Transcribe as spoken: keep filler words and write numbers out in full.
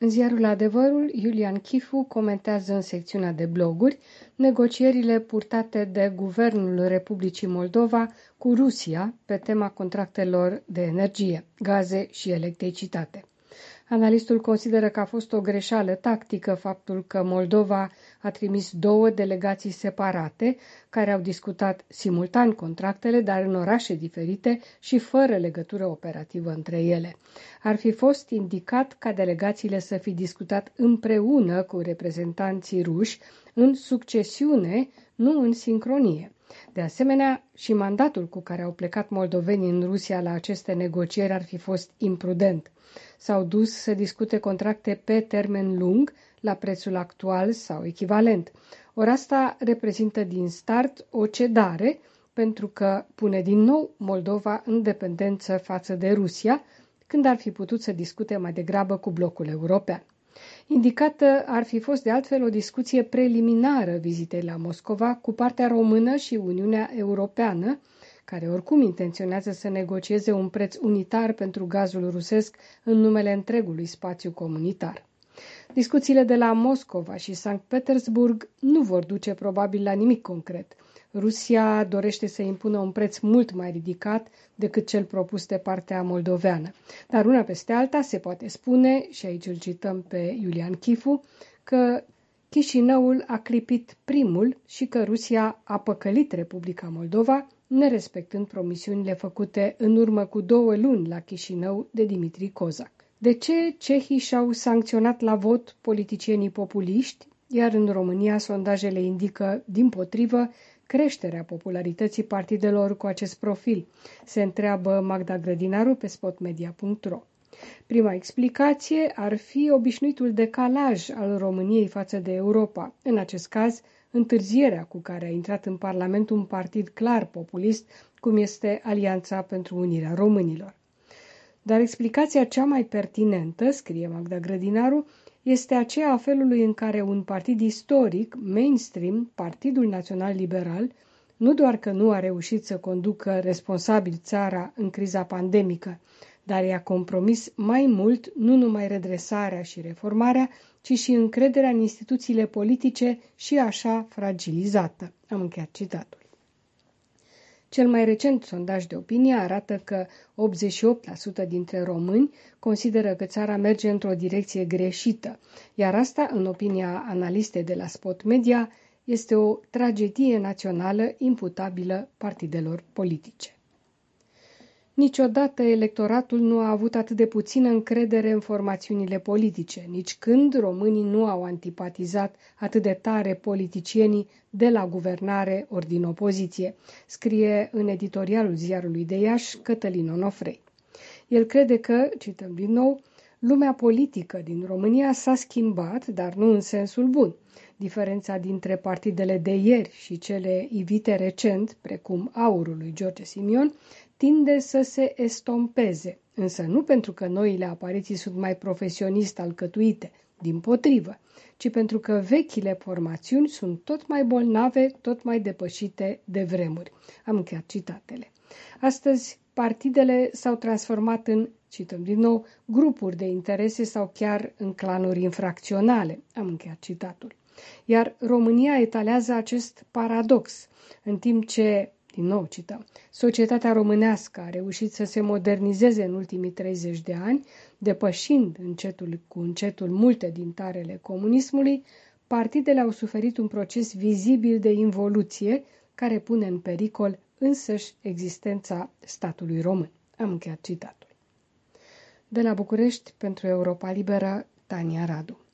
În ziarul Adevărul, Iulian Chifu comentează în secțiunea de bloguri negocierile purtate de Guvernul Republicii Moldova cu Rusia pe tema contractelor de energie, gaze și electricitate. Analistul consideră că a fost o greșeală tactică faptul că Moldova a trimis două delegații separate care au discutat simultan contractele, dar în orașe diferite și fără legătură operativă între ele. Ar fi fost indicat ca delegațiile să fi discutat împreună cu reprezentanții ruși în succesiune, nu în sincronie. De asemenea, și mandatul cu care au plecat moldovenii în Rusia la aceste negocieri ar fi fost imprudent. S-au dus să discute contracte pe termen lung, la prețul actual sau echivalent. Ori asta reprezintă din start o cedare, pentru că pune din nou Moldova în dependență față de Rusia, când ar fi putut să discute mai degrabă cu blocul european. Indicată ar fi fost de altfel o discuție preliminară vizitei la Moscova cu partea română și Uniunea Europeană, care oricum intenționează să negocieze un preț unitar pentru gazul rusesc în numele întregului spațiu comunitar. Discuțiile de la Moscova și Sankt Petersburg nu vor duce probabil la nimic concret. Rusia dorește să impună un preț mult mai ridicat decât cel propus de partea moldoveană. Dar una peste alta se poate spune, și aici îl cităm pe Iulian Chifu, că Chișinăul a clipit primul și că Rusia a păcălit Republica Moldova, nerespectând promisiunile făcute în urmă cu două luni la Chișinău de Dimitri Kozak. De ce cehii și-au sancționat la vot politicienii populiști, iar în România sondajele indică, dimpotrivă, creșterea popularității partidelor cu acest profil? Se întreabă Magda Grădinaru pe spotmedia punct ro. Prima explicație ar fi obișnuitul decalaj al României față de Europa, în acest caz întârzierea cu care a intrat în Parlament un partid clar populist, cum este Alianța pentru Unirea Românilor. Dar explicația cea mai pertinentă, scrie Magda Grădinaru, este aceea a felului în care un partid istoric, mainstream, Partidul Național Liberal, nu doar că nu a reușit să conducă responsabil țara în criza pandemică, dar i-a compromis mai mult nu numai redresarea și reformarea, ci și încrederea în instituțiile politice și așa fragilizată. Am încheiat citatul. Cel mai recent sondaj de opinie arată că optzeci și opt la sută dintre români consideră că țara merge într-o direcție greșită, iar asta, în opinia analistei de la Spot Media, este o tragedie națională imputabilă partidelor politice. Niciodată electoratul nu a avut atât de puțină încredere în formațiunile politice, nici când românii nu au antipatizat atât de tare politicienii de la guvernare ori din opoziție, scrie în editorialul Ziarului de Iași Cătălin Onofrei. El crede că, cităm din nou, lumea politică din România s-a schimbat, dar nu în sensul bun. Diferența dintre partidele de ieri și cele ivite recent, precum Aurul lui George Simion, tinde să se estompeze, însă nu pentru că noile apariții sunt mai profesionist alcătuite, dimpotrivă, ci pentru că vechile formațiuni sunt tot mai bolnave, tot mai depășite de vremuri. Am încheiat citatele. Astăzi, partidele s-au transformat în, cităm din nou, grupuri de interese sau chiar în clanuri infracționale. Am încheiat citatul. Iar România etalează acest paradox, în timp ce, din nou cităm, societatea românească a reușit să se modernizeze în ultimii treizeci de ani, depășind încetul cu încetul multe din tarele comunismului, partidele au suferit un proces vizibil de involuție care pune în pericol însăși existența statului român. Am încheiat citatul. De la București, pentru Europa Liberă, Tania Radu.